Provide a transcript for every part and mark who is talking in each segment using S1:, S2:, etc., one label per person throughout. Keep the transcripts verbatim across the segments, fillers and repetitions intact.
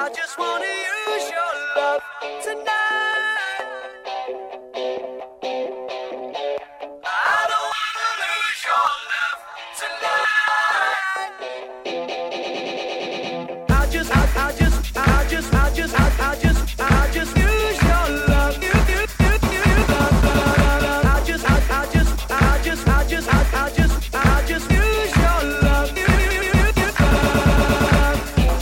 S1: I just wanna use your love tonight. I don't wanna lose your love tonight. I just, I, I just, I just, I just, I, I just, I just use your love. You, you, you, you, love, love, love. I just, I, I just, I just, I just, I, I just, I just use your love. You, you, you, you, love.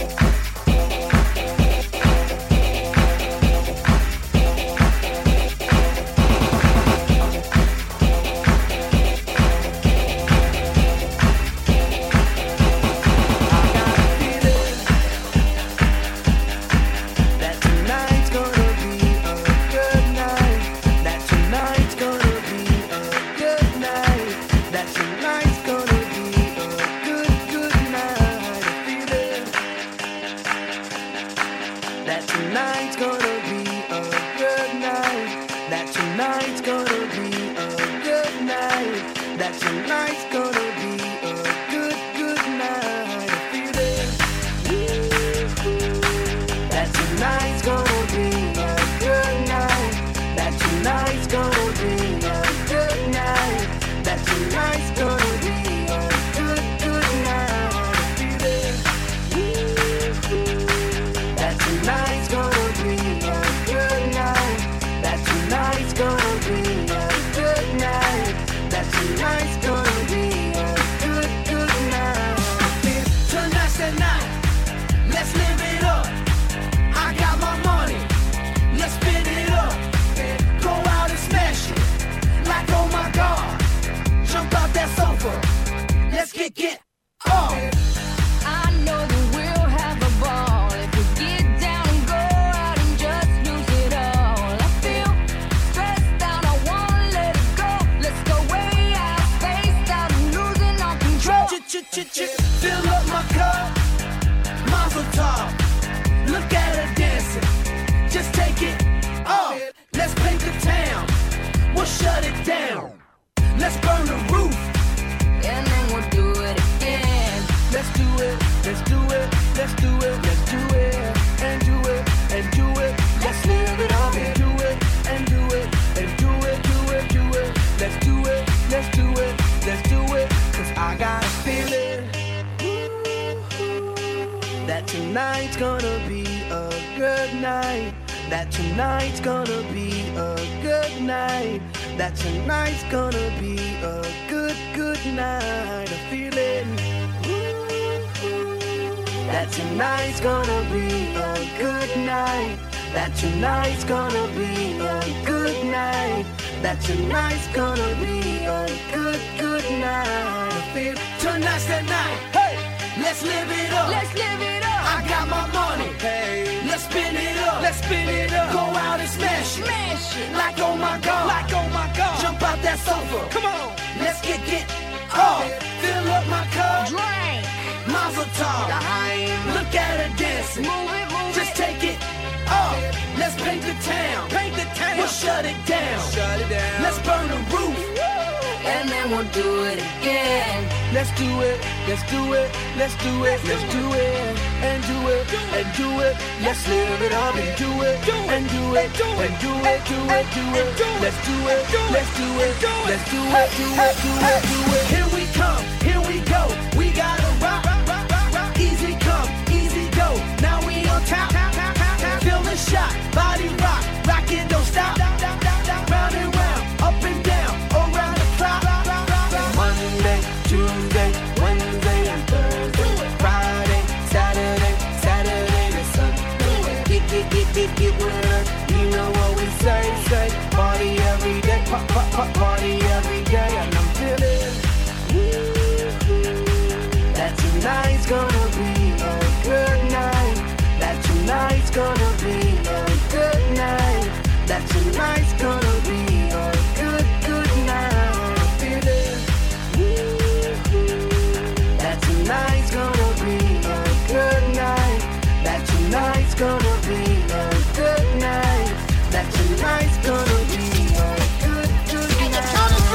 S1: Let's get, get off. I know that we'll have a ball if we get down and go out and just lose it all. I feel stressed out, I wanna let it go. Let's go way out, spaced out and losing all control. Ch-ch-ch-ch, fill up my cup, Mazel tov. Look at her dancing, just take it off. Let's paint the town, we'll shut it down. Let's burn the roof, and then we'll do it again. Let's do it, let's do it, let's do it, let's do it, and do it, and do it. Let's live it up and do it, and do it, and do it, do it, do it. Let's do it, let's do it, let's do it. Cause I got a feeling that tonight's gonna be a good night. That tonight's gonna be a good night. That tonight's gonna be a good, good night. A feeling that tonight's gonna be a good night. That tonight's gonna be a good night. That tonight's gonna be a good, good night. I feel tonight's the night. Hey, let's live it up. Let's live it up. I got my money. Hey, let's spin it up. Let's spin it up. Go out and smash it. Smash it. Like oh my god. Like oh my god. Jump out that sofa. Come on. Let's get get off. Fill up my cup. Drink. Mazel tov. Look at her dancing. Move it, move Just it. take it off. Let's paint the town. Paint the town. We'll shut it down. Shut it down. Let's burn the roof. And then we'll do it again. Let's do it, let's do it, let's do it, let's do it, and do it, and do it. Let's live it up and do it, and do it, and do it, do it, do it. Let's do it, let's do it, let's do it, do it, do it, do it. Here we come, here we go. We gotta rock, rock, rock, rock. Easy come, easy go. Now we on top, feel the shot, body rock, rock it, don't stop. Round and round, up and down, around the clock. Monday, Tuesday, Wednesday, and Thursday, Friday, Saturday, Saturday to Sunday. Get, get, get, get, get with us. You know what we say, say. Party every day, pop, pop, pop, party every day. And I'm feeling that tonight's gonna be a good night. That tonight's gonna be a good night. That tonight's gonna be a good, good night. I'm feeling that tonight's gonna be a good night. That tonight's gonna be a good night. That tonight's gonna be a good, good night.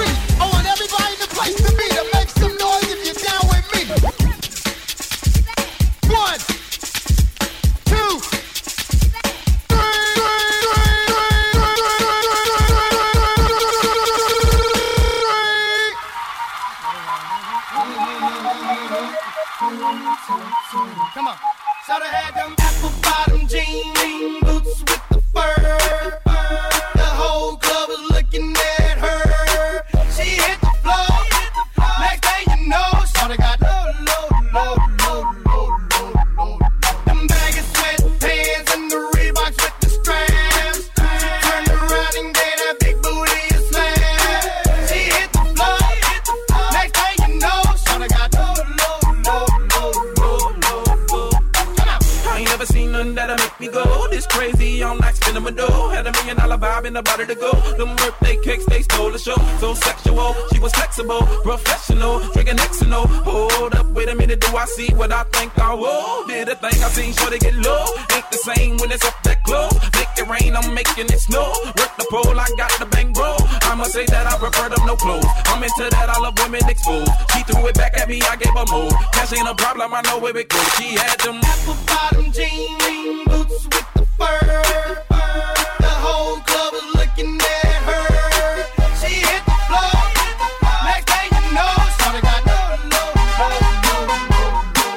S2: gotta have them apple bottom jean boots with the fur. The whole club was looking at her. She hit the floor. Next thing you know, shawty got low, low, low, low, low, low, low. Them baggy sweatpants and the Reeboks with the straps. Turned around and gave that big booty a slap. She hit the floor. Next thing you know, shawty got low, low, low, low, low, low, low. Come on.
S3: I ain't never seen nothing that'll make me go this crazy. I'm like spinning my dough. Had a million dollar vibe in the body to go. Them birthday cakes, they stole the show. So sexual, she was flexible, professional, drinking Xano. Hold up, wait a minute, do I see what I think I will? Did a thing I seen, sure they get low. Ain't the same when it's up that close. Make it rain, I'm making it snow. Work the pole, I got the bang bro. I'ma say that I prefer them no clothes. I'm into that, I love women exposed. She threw it back at me, I gave her more. Cash ain't a problem, I know where it goes. She had them
S2: apple bottom jean boots with the fur. The whole club was looking at her. She hit the floor. Next thing you know, shawty got low, low, low, low,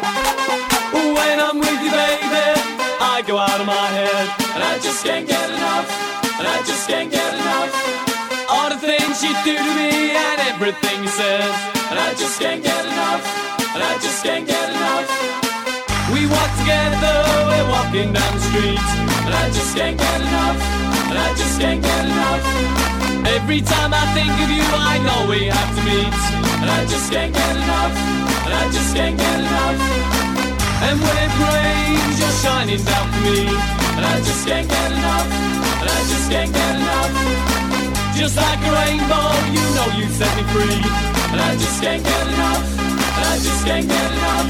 S2: low.
S4: When I'm with you, baby, I go out of my head, and I just can't get enough, and I just can't get enough. All the things you do to me and everything you says, and I just can't get enough, and I just can't get enough. We walk together, we're walking down the street, and I just can't get enough, and I just can't get enough. Every time I think of you, I know we have to meet, and I just can't get enough, and I just can't get enough. And when it rains, you're shining down for me, and I just can't get enough, and I just can't get enough. Just like a rainbow, you know you set me free, and I just can't get enough, and I just can't get enough.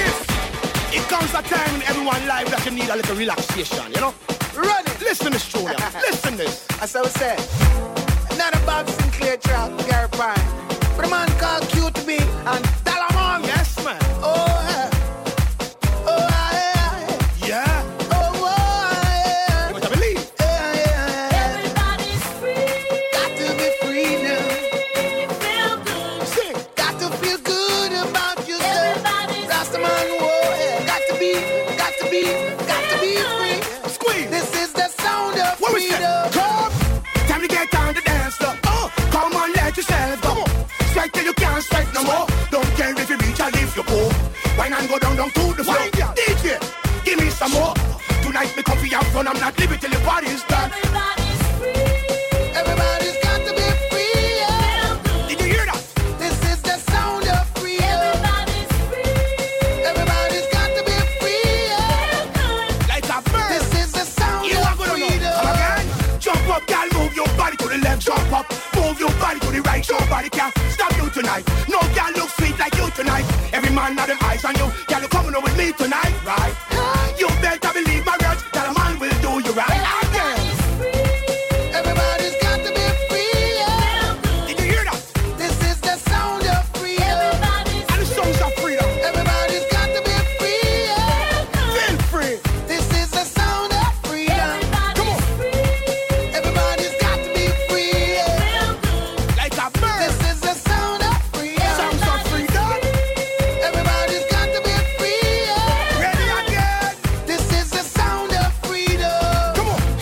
S2: a little relaxation, you know? Ready? Listen to this tune. Listen this.
S5: As I was saying, not a Bob Sinclair track, Gary Pine. But a man called Q to B and Dalamon.
S2: Yes, man.
S5: Oh, yeah. Oh, yeah.
S2: Yeah.
S5: Oh, yeah.
S2: You want to believe?
S5: Yeah, yeah, yeah.
S6: Everybody's free.
S5: Got to be free now.
S6: Feel good.
S2: Sing.
S5: Got to feel good about yourself.
S6: Everybody's
S5: Rastaman, whoa, yeah. Got to be, got to be, got to be free.
S2: Squeeze.
S5: This is the sound of
S2: What we
S5: freedom.
S2: say? Come. Time to get down to dance floor. Oh, come on, let yourself go. Strike till you can't strike no more. Don't care if you reach or if you go. Wine and go down, down to the floor. D J, give me some more. Tonight me come for your fun. I'm not leaving till the party's done.
S6: Everybody's free.
S5: Everybody's got to be free. Yeah.
S6: Feel good.
S2: Did you hear that?
S5: This is the sound of freedom.
S6: Everybody's free.
S5: Everybody's got to be free. Yeah.
S6: Feel good.
S2: Like a bird.
S5: This is the sound
S2: You are
S5: of
S2: gonna know.
S5: freedom.
S2: Come again. Jump up, girl. Move your body to the left. Jump up. Move your body to the right. Your body can't stop you tonight. No girl look sweet like you tonight. Every man had them eyes on you. Girl, you coming over with me tonight, right? You better believe my words. That a man will do you right. Again.
S5: Everybody's got to be free. Yeah.
S2: Did you hear that?
S5: This is the sound of freedom.
S6: Everybody's
S2: And the songs of freedom.
S5: Everybody's got to be free. Yeah.
S2: Feel free.
S5: This is the sound of freedom.
S2: Come on.
S5: Everybody's got to be free. Yeah.
S2: Like a bird.
S5: This is the sound of freedom.
S2: Songs of freedom.
S5: Everybody's got to be free. Yeah.
S2: Ready again.
S5: This is the sound of freedom.
S2: Come on.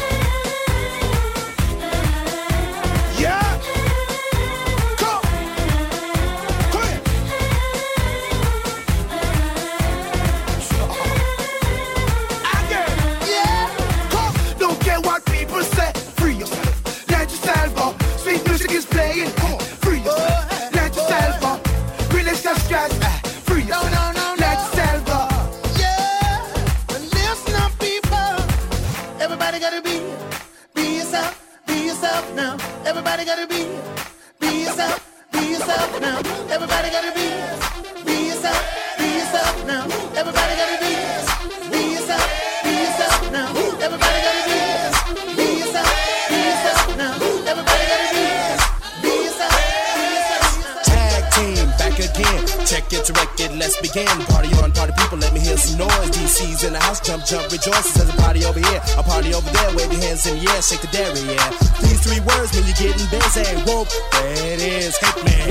S2: Yeah. Come. Come here. Again.
S5: Yeah.
S2: Come. Don't care what people say. Free yourself. Let yourself go. Sweet music is playing. Come on. Free yourself. Let yourself go. Release the stress. eh. Free
S5: No,
S2: yourself.
S5: no, no, no.
S2: Let yourself go.
S5: Yeah. And listen up, people. Everybody gotta be, be yourself, be yourself now. Everybody gotta be, be yourself, be yourself now. Everybody gotta be, be yourself, be yourself now. Everybody gotta be, be yourself, be yourself now. Everybody gotta be, be yourself, be yourself now. Everybody gotta be, be yourself, be yourself now.
S7: Tag team, back again. Check it to record, let's begin. Party on, party people, let me hear some noise. D C's in the house, jump, jump, rejoice. There's a party over here, a party over there. Wave your hands in the air, shake the dairy, yeah. These three words when you're getting busy. Whoop, there it is, hit me.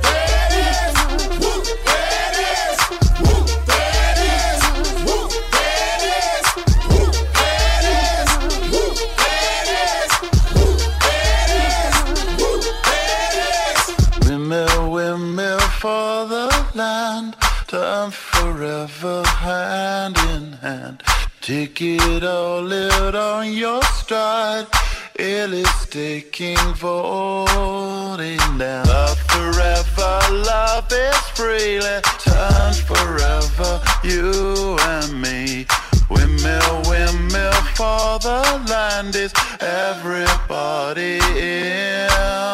S8: Windmill, windmill for the land, time forever hand in hand. Take it all, live on your stride. It is taking, voting down. Love forever, love is freely. Time forever, you and me. Windmill, windmill for the land is everybody in.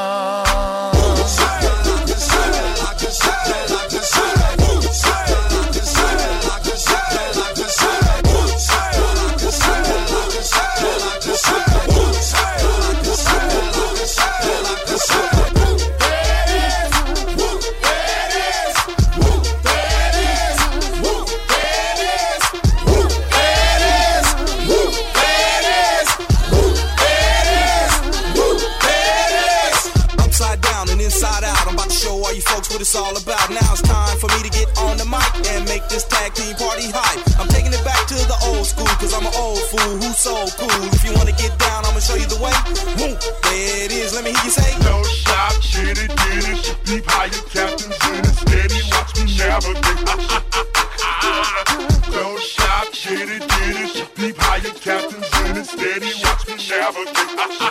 S7: What it's all about. Now it's time for me to get on the mic and make this tag team party hype. I'm taking it back to the old school, cause I'm an old fool who's so cool. If you wanna get down, I'ma show you the way. Woo, there it is, let me hear you say.
S9: No shop, shitty, ditty, deep higher captains in it, steady, watch me navigate. No shop, shitty, ditty, deep higher captains in it, steady, watch me navigate.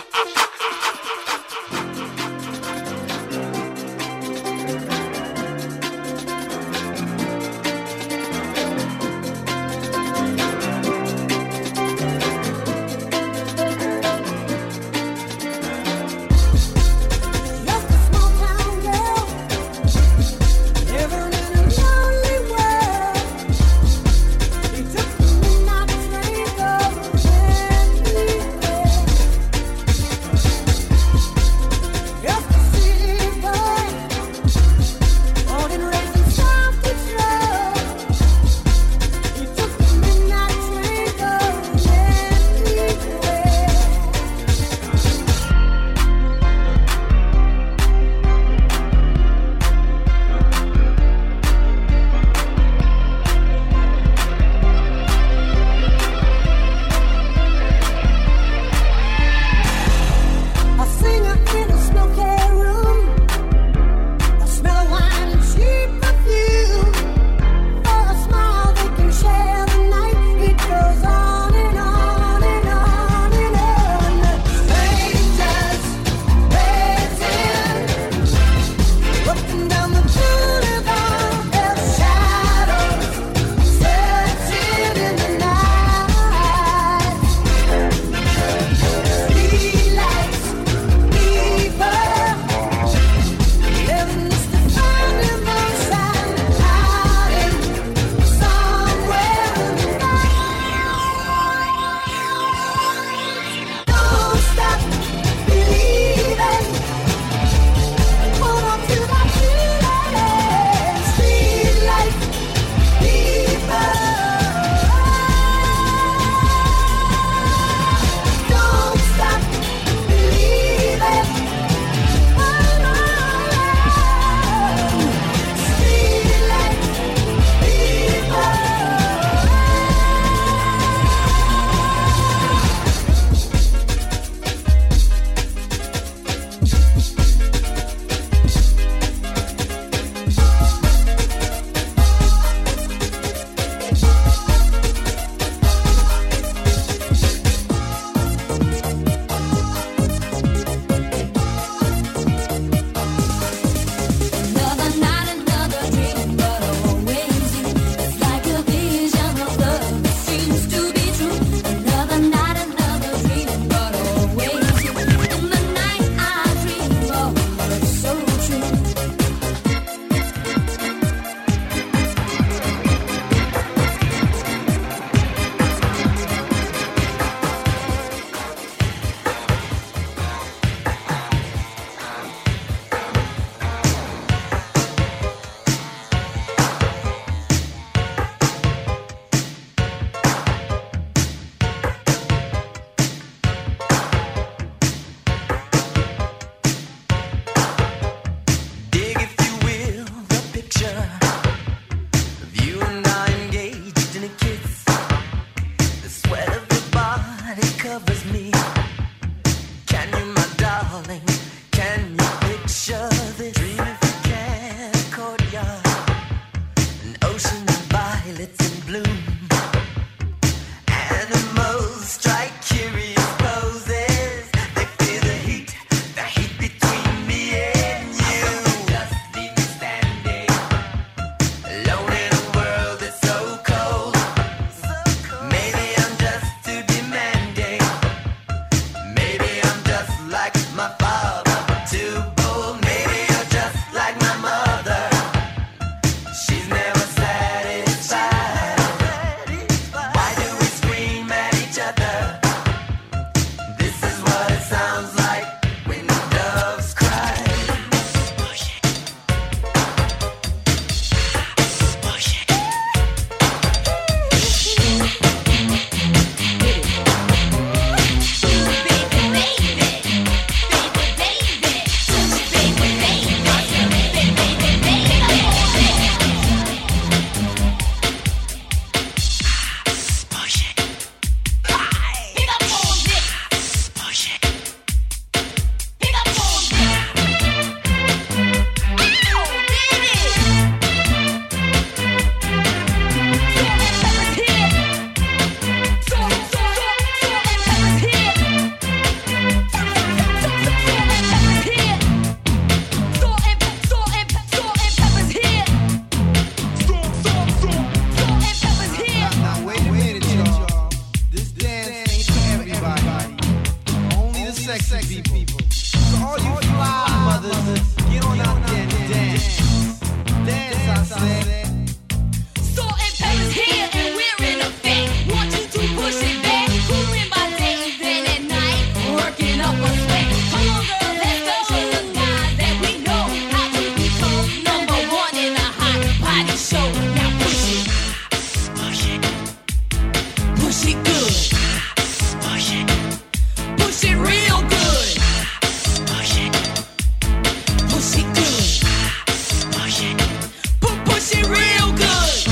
S10: sexy people. So all you fly mothers, get on out there and dance. Dance, I said.
S6: Salt and pepper's here and we're in effect. Want you to push it back. Cooling my days and at night. Working up a sweat. Come on, girl, let's go. Show the guys that we know how to become number one in a hot body show. Now push it. Push it. Push it good. Push it. Push it real good. Push it. Push it good. Push it. Pu- push it real good.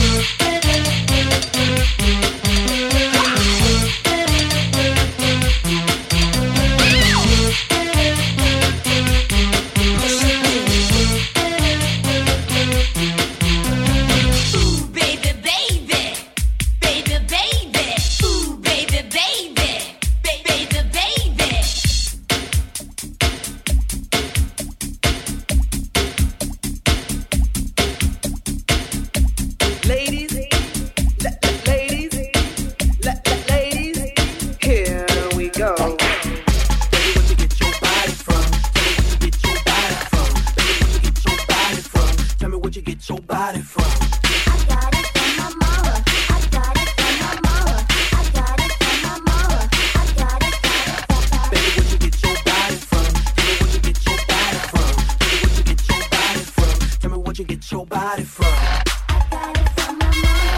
S6: Ooh, baby, baby. Baby, baby. Ooh, baby, baby. Ba- baby, baby.
S1: Ladies, la- la- ladies, la- la- ladies, here we go. Baby, where'd you get your body from? Tell me where'd you get your body from? Tell me where'd you get your body from?
S6: I got it from my mama. I got it from my mama. I got it from my mama. I got it, got it, got it.
S1: Baby, where'd you get your body from? Tell me where'd you get your body from? Baby, where'd you get your body from? Tell me where'd you get your body from?
S6: I got it from my mama.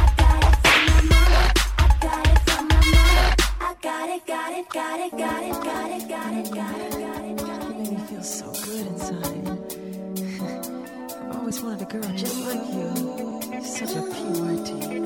S6: I got it from my mama. I got it, got it, got it, got it, got it, got it, got it, got it.
S11: You make me feel so good inside. I've always wanted a girl just like you. You're such a pure team.